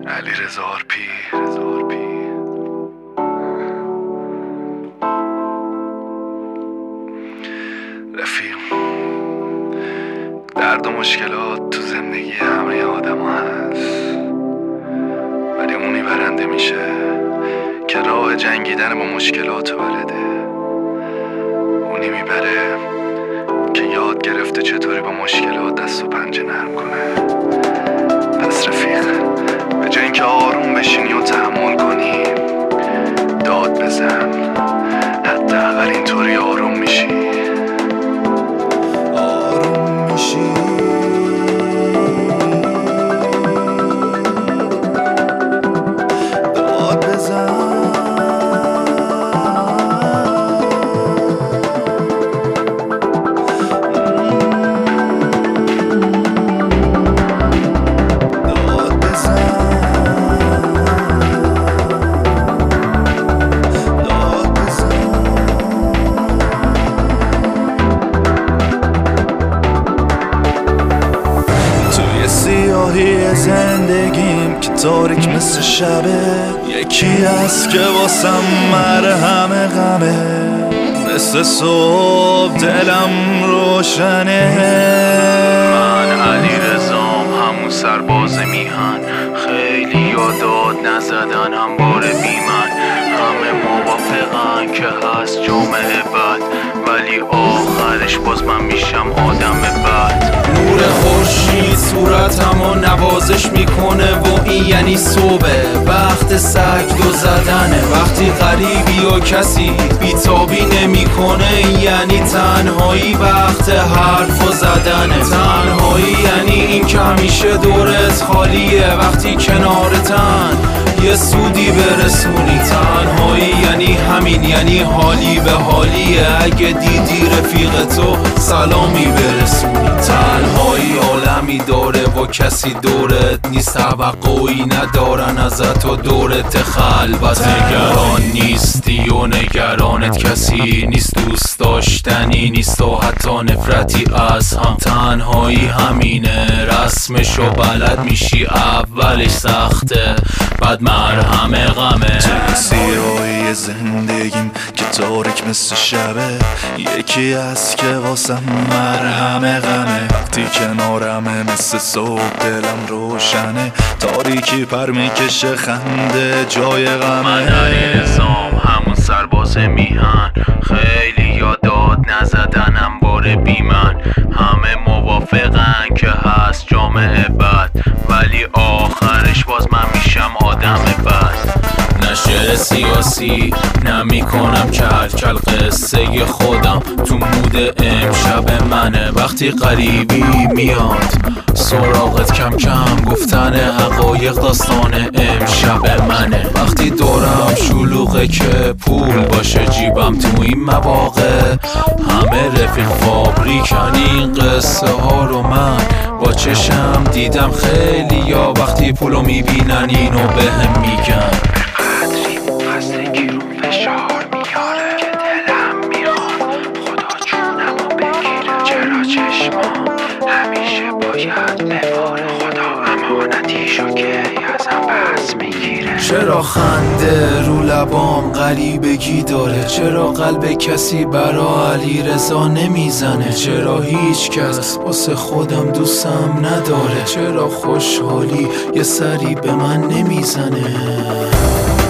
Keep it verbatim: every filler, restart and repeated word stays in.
علیرضا آرپی. رفیق، درد و مشکلات تو زندگی همه آدم ها هست، ولی اونی برنده میشه که راه جنگیدن با مشکلاتو بلده. اونی میبره که یاد گرفته چطوری با مشکلات دست و پنجه نرم کنه. پس رفیق، به جای اینکه آروم بشینی و تحمل کنی، داد بزن، حداقل اینطوری آروم میشی. آروم میشی. داد بزن. سیاهی زندگیم که تاریک مثل شبه، یکی هست که واسم مرهم غمه. مثل صبح دلم روشنه. من علیرضام، همون سرباز میهن. خیلی یاداد نزدن همواره بی من. همه موافقن که هست جامعه بد، ولی آخرش باز من میشم آدم بد. نور خورشید صورتمو نوازش میکنه و این یعنی صبح. وقت سگ دو زدنه. وقتی غریبی و کسی بیتابی نمیکنه، یعنی تنهایی وقت حرف و زدنه. تنهایی یعنی این که همیشه دورت خالیه، وقتی کنارتن یه سودی برسونی. تنهایی یعنی همین، یعنی حالی به حالیه. اگه دیدی رفیق تو سلامی برسونی. تنهایی عالمی داره و کسی دورت نیست، توقعی ندارن ازت و دورت خلوت. نگران نیستی و نگرانت کسی نیست، دوست داشتنی نیست و حتی نفرتی از هم. تنهایی همینه، رسمشو بلد میشی، اولش سخته بعد مرهم غمه. سیاهی زندگیم که تاریک مثل شبه، یکی هست که واسم مرهم غمه. وقتی کنارمه مثل صبح دلم روشنه، تاریکی پر میکشه خنده جای غمه. من علیرضام، همون سرباز میهن. خیلی یاداد نزدنم باره بی من. همه موافقن که هست جامعه بد، ولی آخرش باز من میشم آدم بد. نشه سیاسی نمی کنم کل کل، قصه خودم تو مود امشب منه. وقتی غریبی میاد سراغت، کم کم گفتن حقایق داستان امشب منه. وقتی دورم شلوغه که پول باشه جیبم، تو این مواقع همه رفیق فابریکن این قصه ها رو من با چشم دیدم. خیلی یا وقتی پولو میبینن اینو بهم میگن. خستگی رو فشار میاره که دلم میخواد خدا جونمو بگیره. چرا چشمام همیشه باید بباره، خدا امانتیشو که ازم پس میگیره. چرا خنده رو لبام غریبگی داره؟ چرا قلب کسی برا علیرضا نمیزنه؟ چرا هیچ کس واسه خودم دوستم نداره؟ چرا خوشحالی یه سری به من نمیزنه؟